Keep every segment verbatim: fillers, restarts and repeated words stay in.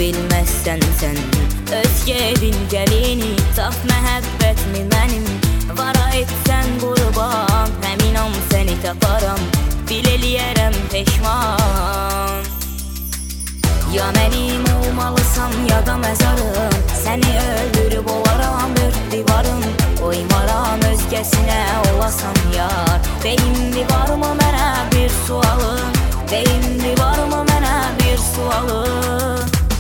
bilməzsən sən özgərin gəlini, saf məhəbbətmi mənim vara etsən qurban, həminam səni taparam, bil eləyərəm peşman. Ya mənim olmalısan ya da məzarım, səni öldürüb olaram dörd divarım, qoymaram özgəsinə olasan yar. Deyindi varmı mənə bir sualım, deyindi varmı mənə bir sualım.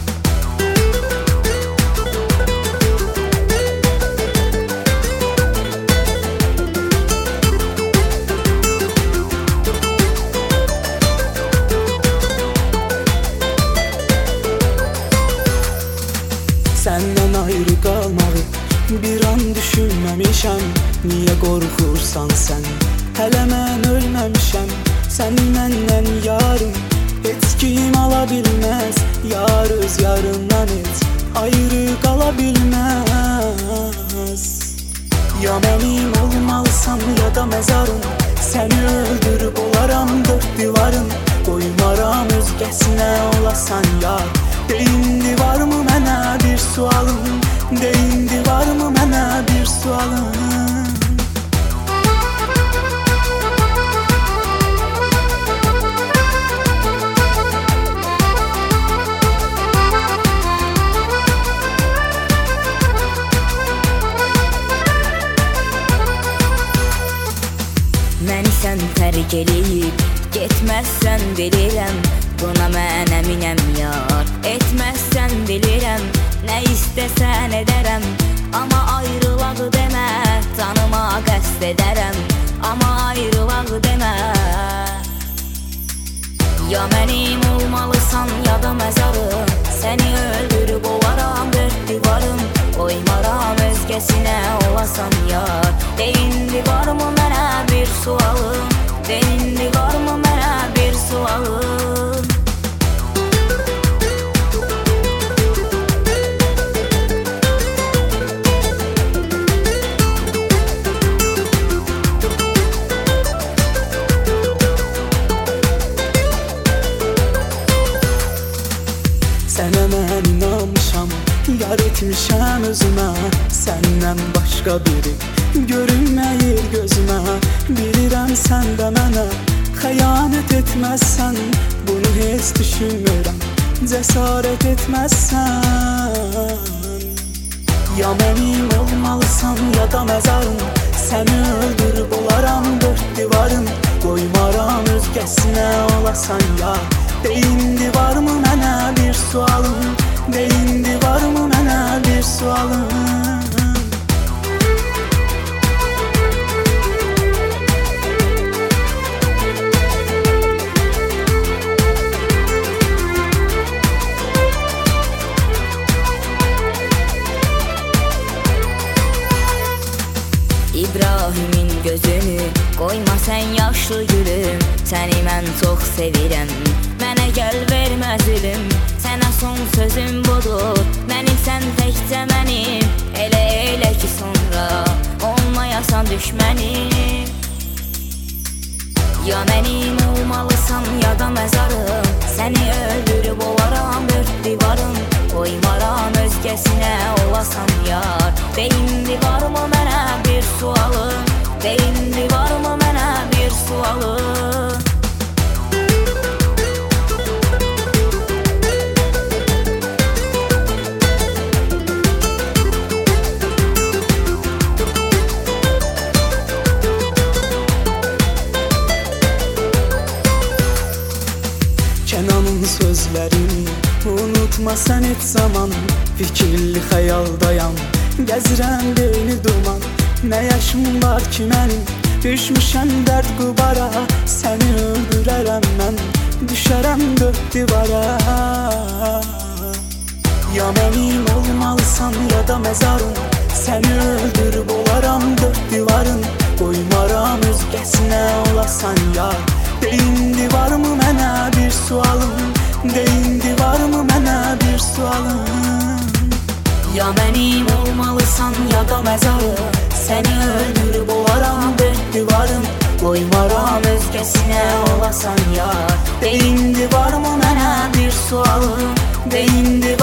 Səndən ayrı qalmağı bir an düşünməmişəm. Niyə qorxursan sən? Hələ mən ölməmişəm. Sən məndən yarım, heç kim ala bilməz. Yar öz yarından heç ayrı qala bilməz. Ya mənim olmalısan ya da məzarım, səni öldürüb olaram dörd divarım, qoymaram özgəsinə olasan yar. Deyindi varmı mənə bir sualım, deyindi varmı mənə bir sualım. Məni sən tərk eləyib getməzsən bilirəm, buna mən əminəm yar. Etməzsən bilirəm, nə istəsən edərəm, amma ayrılaq demə, canıma qəsd edərəm, amma ayrılaq demə. Ya mənim olmalısan ya da məzarım, səni öldürüb olaram dörd divarım, qoymaram özgəsinə olasan yar. Deyindi varmı mənə bir sualım, deyindi varmı mənə bir sualım. Sənə mən inanmışam, yar etmişəm özümə, səndən başqa biri görünməyir gözümə. Bilirəm sən də mənə xəyanət etməzsən, bunu heç düşünmürəm, cəsarət etməzsən. Ya mənim olmalısan ya da məzarım, səni öldürüb olaram dörd divarım, qoymaram özgəsinə olasan yar. Deyindi varmı mənə bir sualım, deyindi varmı mənə bir sualım. İbrahimin gözünü qoyma sən yaşlı gülüm, səni mən çox sevirəm, mənə gəl vermə zülüm. Sənə son sözüm budur, mənimsən təkcə mənim, elə elə ki sonra olmayasan düşmənim. Ya mənim olmalısan ya da məzarım, səni öldürüb olaram dörd divarım, qoymaram özgəsinə olasan yar. Deyindi varmı mənə bir sualım, deyindi varmı mənə bir sualım. Kənanın sözlərini unutma sən heç zaman, fikirli xəyaldayam, gəzirəm beyni duman. Nə yaşım var ki mənim, düşmüşəm dərd qubara, səni öldürərəm mən, düşərəm dörd divara. Ya mənim olmalısan ya da məzarım, səni öldürüb olaram dörd divarım, qoymaram özgəsinə olasan yar. Deyindi varmı mənə bir sualım, deyindi varmı mənə bir sualım. Ya mənim olmalısan ya da məzarım, səni öldürüb olaram dörd divarım, qoymaram özgəsinə olasan yar. Deyindi varmı mənə bir sualım, deyindi